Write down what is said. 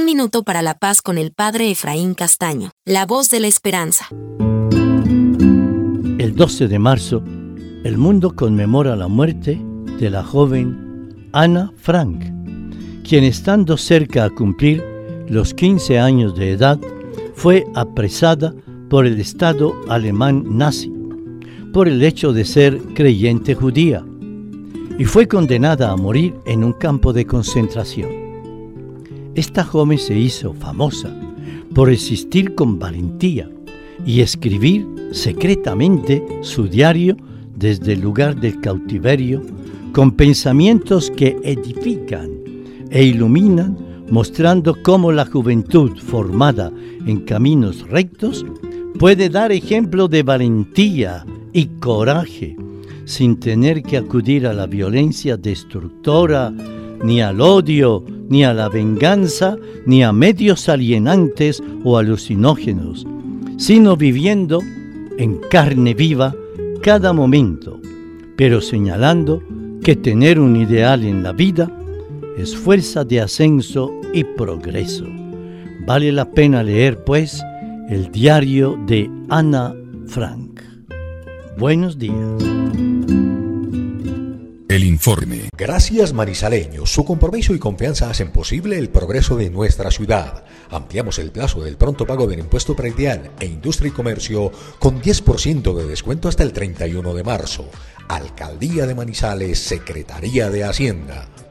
minuto para la paz con el padre Efraín Castaño, la voz de la esperanza. El 12 de marzo, el mundo conmemora la muerte de la joven Ana Frank, quien estando cerca a cumplir los 15 años de edad, fue apresada por el Estado alemán nazi por el hecho de ser creyente judía y fue condenada a morir en un campo de concentración. Esta joven se hizo famosa por resistir con valentía y escribir secretamente su diario desde el lugar del cautiverio con pensamientos que edifican e iluminan, mostrando cómo la juventud formada en caminos rectos puede dar ejemplo de valentía y coraje sin tener que acudir a la violencia destructora, ni al odio, ni a la venganza, ni a medios alienantes o alucinógenos, sino viviendo en carne viva cada momento, pero señalando que tener un ideal en la vida es fuerza de ascenso y progreso. Vale la pena leer, pues, el diario de Ana Frank. Buenos días. El informe. Gracias, manizaleños. Su compromiso y confianza hacen posible el progreso de nuestra ciudad. Ampliamos el plazo del pronto pago del impuesto predial e industria y comercio con 10% de descuento hasta el 31 de marzo. Alcaldía de Manizales, Secretaría de Hacienda.